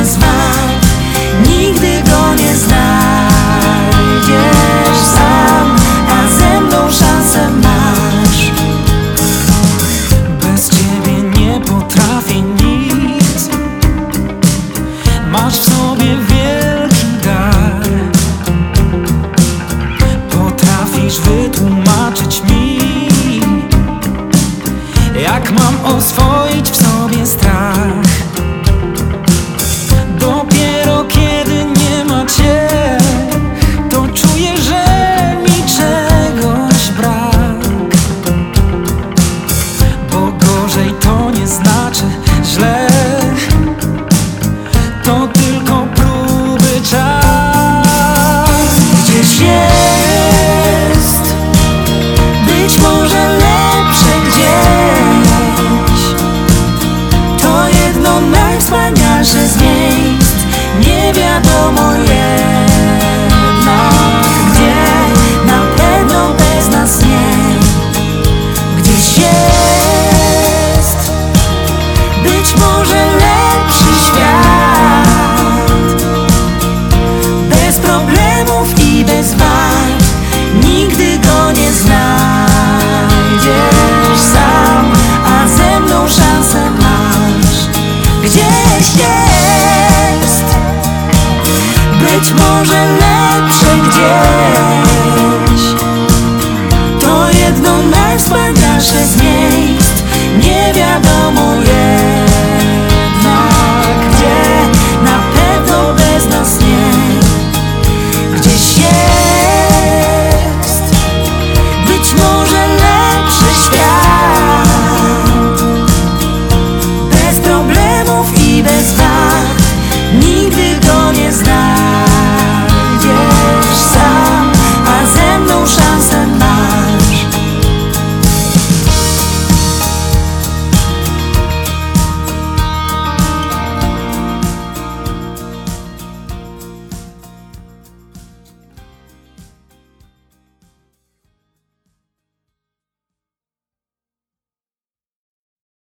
bez wad. Nigdy go nie znajdziesz sam, a ze mną szansę masz. Bez ciebie nie potrafię nic. Masz w sobie wielki dar. Potrafisz wytłumaczyć mi, jak mam oswoić w sobie strach. Dopiero kiedy nie ma cię, to czuję, że mi czegoś brak. Bo gorzej to nie znaczy źle, to tylko próby czas. Gdzieś jest, być może lepsze gdzieś. To jedno najwspanialsze z miejsc, nie wiadomo jednak gdzie, na pewno bez nas nie. Gdzieś jest, być może lepszy świat, bez problemów i bez wad. Nigdy go nie znajdziesz sam, a ze mną szansę masz. Gdzieś jest, być może lepsze gdzieś. To jedno najwspanialsze z